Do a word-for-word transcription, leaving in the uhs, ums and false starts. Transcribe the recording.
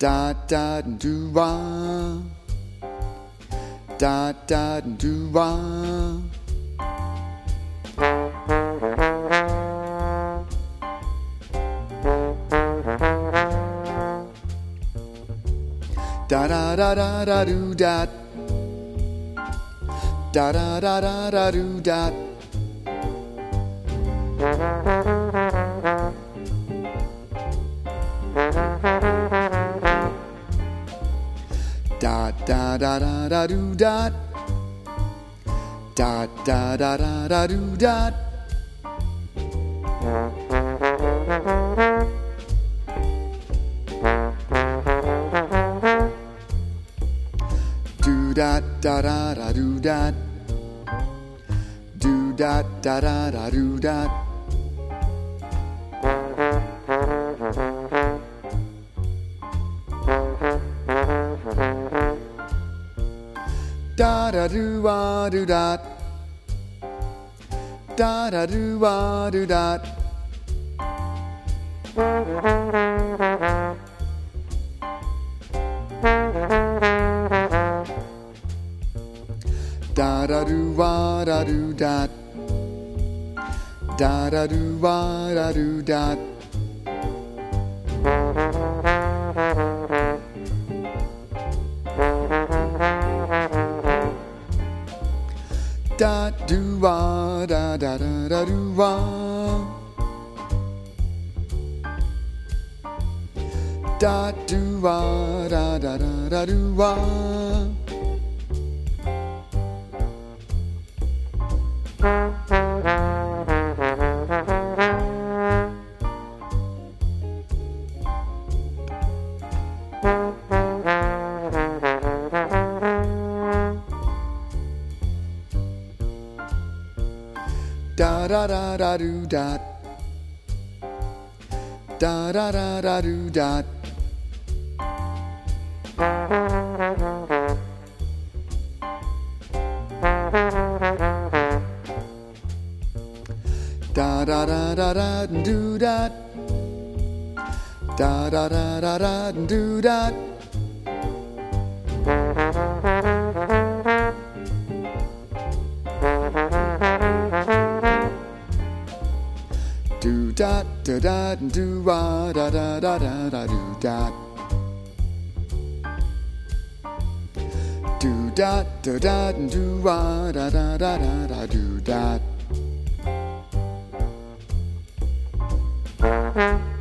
da da do wah, da da do wah. Da da da da da do da, da da da da da do da. Da da da da da do da, da da da da da do da. Do da da da da do da, do da da da da do da. Da da do wah do da, da da do wah do da. Da da do wah da do da, da da do wah da do da. Da do wah da da da da do wah, da do wah da da da da do wah. Da da da da do da, da da da da do da. Da da da da da do da, da da da da da do da. Do da da da do wah da da da da da do da. Do da da da do wah da da da da da do da.